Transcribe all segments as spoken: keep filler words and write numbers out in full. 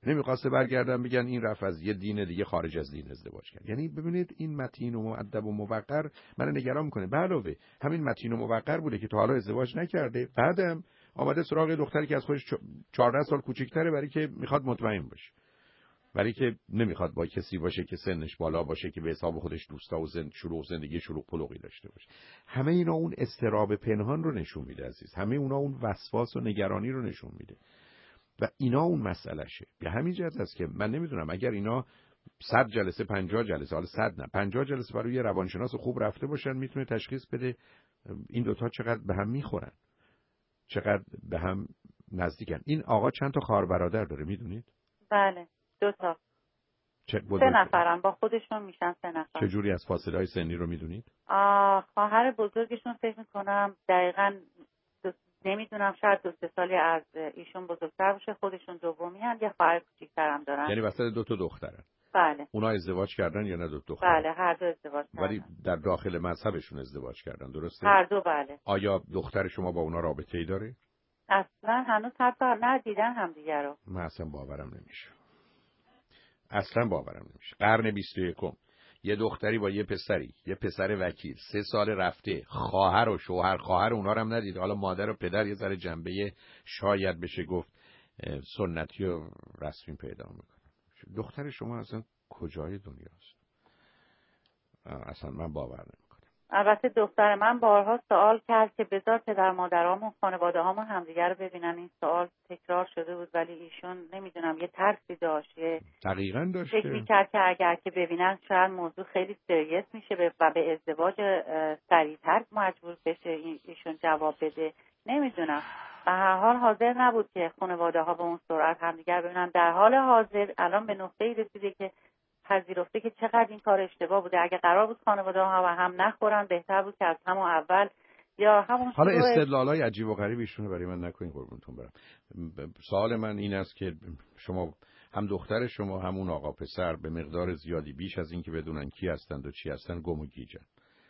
نمیخواسته برگردن بگن این رفت از یه دین دیگه خارج از دین ازدواج کرد. یعنی ببینید این متین و مؤدب و موقر من نگران میکنه. به علاوه همین متین و موقر بوده که تا حالا ازدواج نکرده، بعدم آمده سراغ دختری که از خودش چهارده سال کوچیک‌تره، برای که میخواد مطمئن باشه، برای که نمیخواد با کسی باشه که سنش بالا باشه که به حساب خودش دوستا و زند شروع زندگی شروع پلوغی داشته باشه. همه اینا اون اضطراب پنهان رو نشون میده عزیز. همه اونا اون وسواس و نگرانی رو نشون میده. و اینا اون مسئلهشه. به همین جهت است که من نمیدونم اگر اینا صد جلسه پنجاه جلسه، حالا صد نه پنجاه جلسه برای یه روانشناس خوب رفته باشن، میتونه تشخیص بده این دوتا چقدر به هم میخورن، چقدر به هم نزدیکن. این آقا چند تا خواهر برادر داره میدونید؟ بله دو تا. سه نفرن، با خودشون میشن سه نفر. چجوری از فاصله های سنی رو میدونید؟ خواهر بزرگشون فکر میکنم دقیقاً نمیدونم، شاید دو سه سالی از ایشون بزرگتر باشه، خودشون دومی هن، یه خواهر کوچیک‌تر هم دارن. یعنی وسط دو تا دخترن. بله. اونا ازدواج کردن یا نه دو دختر؟ بله هر دو ازدواج کردن. ولی در داخل مذهبشون ازدواج کردن، درسته؟ هر دو بله. آیا دختر شما با اونا رابطه‌ای داره؟ اصلا هنوز حتی نه دیدن هم دیگه رو. من اصلا باورم نمیشه. اصلا باورم نمیشه. قرن بیست و یکم یه دختری با یه پسری، یه پسر وکیل، سه سال رفته، خواهر و شوهر خواهر اونا رو هم ندید، حالا مادر و پدر یه ذره جنبه شاید بشه گفت سنتی و رسمی پیدا میکنن. دختر شما اصلا کجای دنیاست؟ اصلا من باور نمیکنم. البته دختر من بارها سوال کرد که بذار پدر مادرامون خانواده هامون همدیگه رو ببینن. این سوال تکرار شده بود ولی ایشون نمیدونم یه ترسی داشت، دقیقاً داشته، فکر میکرد که اگر که ببینن شاید موضوع خیلی سریس میشه و به ازدواج سریعتر مجبور بشه ایشون جواب بده. نمیدونم، به هر حال حاضر نبود که خانواده ها به اون سرعت همدیگه رو ببینن. در حال حاضر الان به نقطه‌ای رسیده که پذیرفته که چقدر این کار اشتباه بوده. اگه قرار بود خانواده ها و هم نخورن بهتر بود که از همون اول یا همون حالا استدلالای عجیب و غریب ایشونه برای من نکنین قربونتون برم. سوال من این است که شما هم دختر شما همون آقا پسر به مقدار زیادی بیش از این که بدونن کی هستند و چی هستند گم و گیجن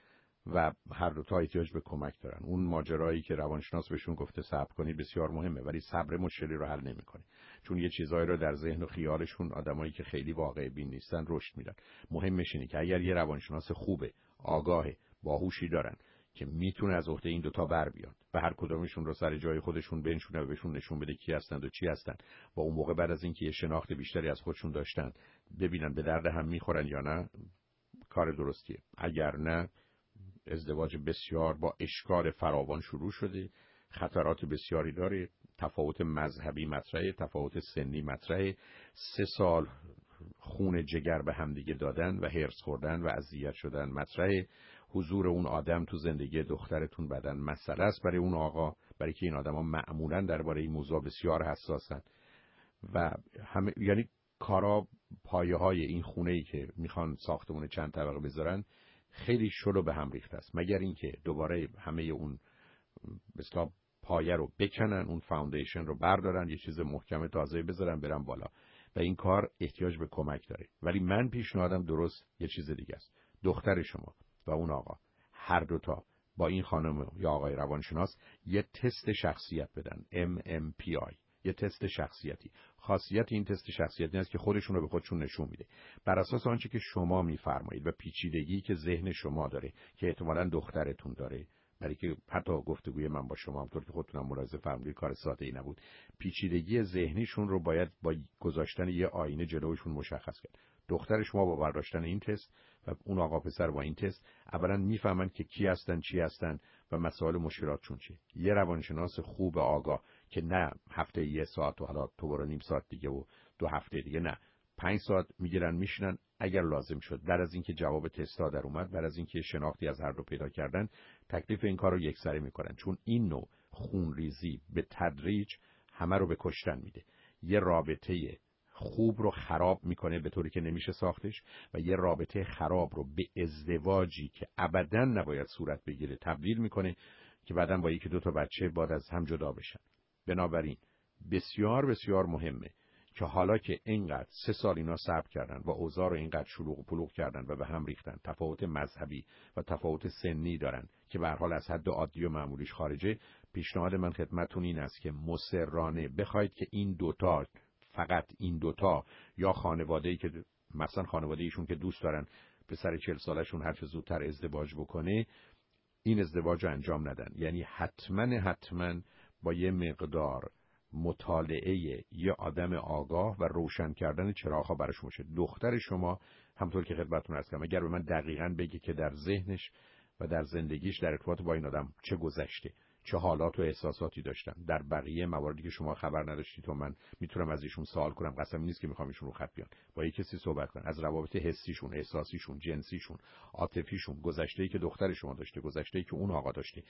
و هر دو تا احتیاج به کمک دارن. اون ماجرایی که روانشناس بهشون گفته صبر کنید بسیار مهمه، ولی صبر مشکلی رو حل نمیکنه، چون یه چیزایی رو در ذهن و خیالشون آدمایی که خیلی واقع بین نیستن رشد میدن. مهمش اینه که اگر یه روانشناس خوبه، آگاه، باهوشی دارن که میتونه از عهده این دوتا بر بیاد و هر کدومشون رو سر جای خودشون بنشونه و بهشون نشون بده کی هستند و چی هستند، با اون موقع بعد از اینکه یه شناخت بیشتری از خودشون داشتن ببینن به درد هم میخورن یا نه، کار درستیه. اگر نه، ازدواج بسیار با اشکال فراوان شروع شده، خطرات بسیاری داره، تفاوت مذهبی مطرحه، تفاوت سنی مطرحه، سه سال خون جگر به همدیگه دادن و هرس خوردن و اذیت شدن مطرحه، حضور اون آدم تو زندگی دخترتون بدن مسئله است برای اون آقا، برای که این آدما معمولاً درباره این موضوع بسیار حساسن و همه یعنی کارا پایه‌های این خونه‌ای که میخوان ساختمون چند طبقه بذارن خیلی شلو به هم ریخته است، مگر اینکه دوباره همه اون مثلا پایه رو بکنن، اون فاوندیشن رو بردارن، یه چیز محکم تازه بذارن برن بالا و این کار احتیاج به کمک داره. ولی من پیشنهادم درست یه چیز دیگه است. دختر شما و اون آقا هر دوتا با این خانم یا آقای روانشناس یه تست شخصیت بدن، ام ام پی آی، یه تست شخصیتی. خاصیت این تست شخصیتی است که خودشون رو به خودشون نشون میده بر اساس آنچه که شما میفرمایید و پیچیدگی که ذهن شما داره که احتمالاً دخترتون داره، برای که حتی گفتگوی من با شما همونطور که خودتونم ملاحظه فرمودید کار ساده ای نبود، پیچیدگی ذهنیشون رو باید با گذاشتن یه آینه جلوشون مشخص کرد. دختر شما با برداشتن این تست و اون آقا پسر با این تست اولا میفهمن که کی هستن، چی هستن و مسائل مشکلاتشون چیه. یه روانشناس خوب آگاه که نه هفته یه ساعت و حالا تو برو نیم ساعت دیگه و دو هفته دیگه، نه پنج ساعت میگیرن میشینن، اگر لازم شد بعد از اینکه جواب تستا در اومد، بعد از اینکه شناختی از هر دو پیدا کردن، تکلیف این کار رو یکسره میکنن، چون این نوع خونریزی به تدریج همه رو به کشتن میده. یه رابطه خوب رو خراب میکنه به طوری که نمیشه ساختش و یه رابطه خراب رو به ازدواجی که ابداً نباید صورت بگیره تبدیل میکنه که بعداً با یکی دو تا بچه بعد از هم جدا بشن. بنابراین بسیار بسیار مهمه که حالا که اینقدر سه سال اینا صبر کردن و اوضاع رو اینقدر شلوغ و پلوغ کردن و به هم ریختن، تفاوت مذهبی و تفاوت سنی دارن که به هر حال از حد عادی و معمولیش خارجه، پیشنهاد من خدمتتون این است که مصرانه بخواید که این دوتا فقط این دوتا یا خانواده‌ای که مثلا خانواده ایشون که دوست دارن پسر چهل سالشون هر چه زودتر ازدواج بکنه، این ازدواج رو انجام ندن. یعنی حتما حتما با یه مقدار مطالعه یه آدم آگاه و روشن کردن چراغ‌ها براش باشه. دختر شما همطور که خدمتتون عرض کردم، اگر به من دقیقاً بگه که در ذهنش و در زندگیش در ارتباط با این آدم چه گذشته، چه حالات و احساساتی داشتن، در بقیه مواردی که شما خبر نداشتید و من میتونم از ایشون سوال کنم، قسم نیست که میخوام ایشون رو خط بیان، با یک کسی صحبت کنم از روابط حسیشون، احساسیشون، جنسیشون، عاطفیشون، گذشته‌ای که دختر شما داشته، گذشته‌ای که اون آقا داشته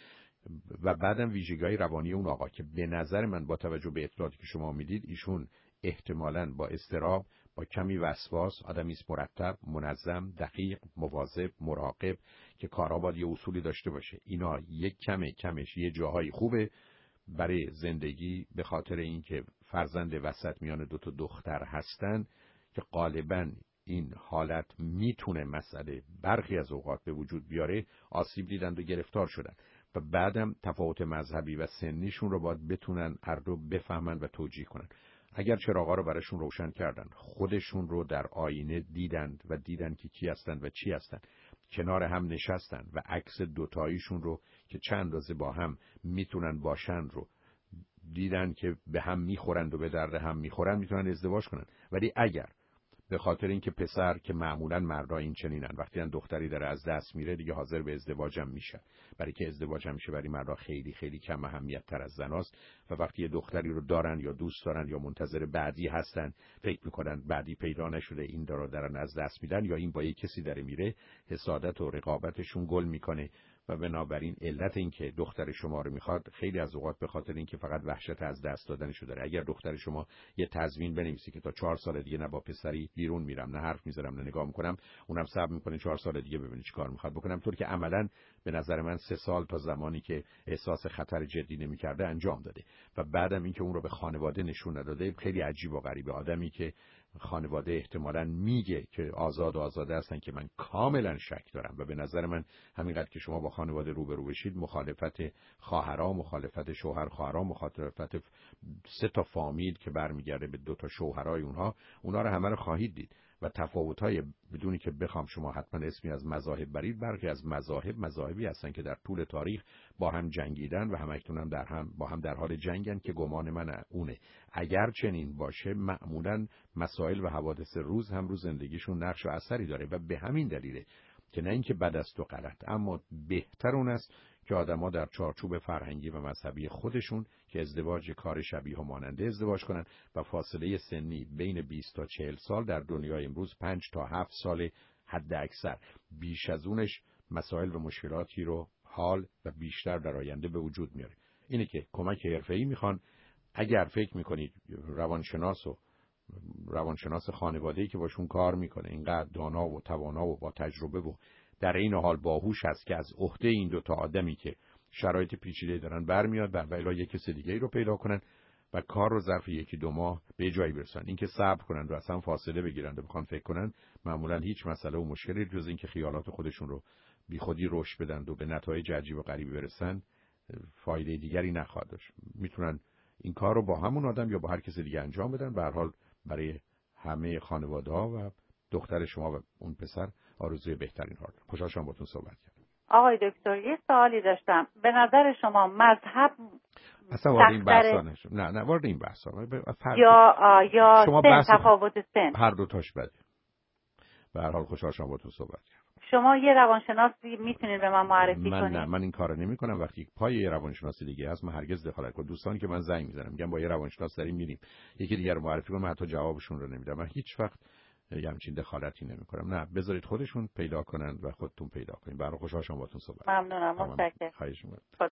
و بعدم ویژگی‌های روانی اون آقا که به نظر من با توجه به اطلاعاتی که شما میدید ایشون احتمالاً با اضطراب، با کمی وسواس، آدمی است مرتب، منظم، دقیق، مواظب، مراقب که کارها باید یه اصولی داشته باشه. اینا یک کمه کمش یه جاهای خوبه برای زندگی، به خاطر اینکه فرزند وسط میان دو تا دختر هستن که غالباً این حالت میتونه مسئله برخی از اوقات به وجود بیاره، آسیب دیدن و گرفتار شدن و بعدم تفاوت مذهبی و سنیشون رو باید بتونن هر دو بفهمن و توجیه کنن. اگر چراغا رو براشون روشن کردن، خودشون رو در آینه دیدند و دیدن که کی هستند و چی هستند، کنار هم نشستن و عکس دوتاییشون رو که چند اندازه با هم میتونن باشن رو دیدن که به هم میخورند و به درد هم میخورن، میتونن ازدواج کنن. ولی اگر به خاطر اینکه پسر که معمولا مردا این چنینن، وقتی ان دختری داره از دست میره دیگه حاضر به ازدواجم میشه، برای که ازدواجم میشه برای مردا خیلی خیلی کم اهمیت تر از زناست و وقتی یه دختری رو دارن یا دوست دارن یا منتظر بعدی هستن، فکر میکنن بعدی پیدا نشده این دارو دارن از دست میدن یا این با یه کسی داره میره، حسادت و رقابتشون گل میکنه و بنابراین علت این که دختر شما رو میخواد خیلی از اوقات به خاطر اینکه فقط وحشت از دست دادنشو داره. اگر دختر شما یه تضمین بنویسی که تا چهار سال دیگه نه با پسری بیرون میرم، نه حرف میزنم، نه نگاه میکنم، اونم صبر میکنه چهار سال دیگه ببینی چیکار میخواد بکنم، طور که عملاً به نظر من سه سال تا زمانی که احساس خطر جدی نمیکرده انجام داده و بعدم اینکه اون رو به خانواده نشون نداده. خیلی عجیب و غریبه آدمی که خانواده احتمالاً میگه که آزاد و آزاده هستن که من کاملا شک دارم و به نظر من همینقدر که شما با خانواده روبرو بشید، مخالفت خواهرها، مخالفت شوهر خواهرها، مخالفت سه تا فامیل که برمیگرده به دو تا شوهرای اونها، اونها رو همه رو خواهید دید و تفاوت‌های بدونی که بخوام شما حتما اسمی از مذاهب برید، برخی از مذاهب مذاهبی هستن که در طول تاریخ با هم جنگیدن و همکنون هم در هم با هم در حال جنگن که گمان من اونه. اگر چنین باشه معمولاً مسائل و حوادث روز هم رو زندگیشون نقش و اثری داره و به همین دلیله که نه اینکه بد است و غلط، اما بهتر اون است که آدم‌ها در چارچوب فرهنگی و مذهبی خودشون که ازدواج کار شبیه و ماننده ازدواج کنن و فاصله سنی بین بیست تا چهل سال در دنیای امروز پنج تا هفت سال حد اکثر، بیش از اونش مسائل و مشکلاتی رو حال و بیشتر در آینده به وجود میاره. اینه که کمک حرفه‌ای میخوان. اگر فکر میکنید روانشناس و روانشناس خانواده‌ای که باشون کار میکنه اینقدر دانا و توانا و با تجربه و در این حال باهوش هست که از عهده این دو تا آدمی که شرایط پیچیده دارن برمیاد، بر ویلا یک کس دیگه‌ای رو پیدا کنن و کار رو ظرف یکی دو ماه به جایی برسن. اینکه صبر کنن و اصلا فاصله بگیرن و بخوان فکر کنن، معمولا هیچ مسئله و مشکلی جز اینکه خیالات خودشون رو بیخودی رشد بدن و به نتایج عجیب و غریبی برسن، فایده دیگری نخواهد داشت. میتونن این کار رو با همون آدم یا با هر کس دیگه انجام بدن. به هر حال برای همه خانواده‌ها و دختر شما و اون پسر آرزوی بهترین ها. خوشحال شدم باهاتون صحبت کردم. آقای دکتر یه سوالی داشتم. به نظر شما مذهب اصلا وارد این بحثا نشم. نه نه وارد این بحثا. یا یا شما سن، تفاوت سن. هر دو تاش بده. به هر حال خوشحال شدم باهاتون صحبت کردم. شما یه روانشناسی میتونید به من معرفی من کنید؟ نه، من این کارو نمی‌کنم. وقتی پای یه روانشناس دیگه هست من هرگز دخالت کنم. دوستانی که من زنگ میزنم میگم با یه روانشناس داریم میریم، یکی دیگه رو معرفی کنم، من حتی جوابشون رو نمیدم. من هیچ وقت یه همچین دخالتی نمی‌کنم. نه، بذارید خودشون پیدا کنن و خودتون پیدا کنید. برای خوشحال شدم باهاتون صحبت. ممنونم. متشکرم. خواهش می‌کنم.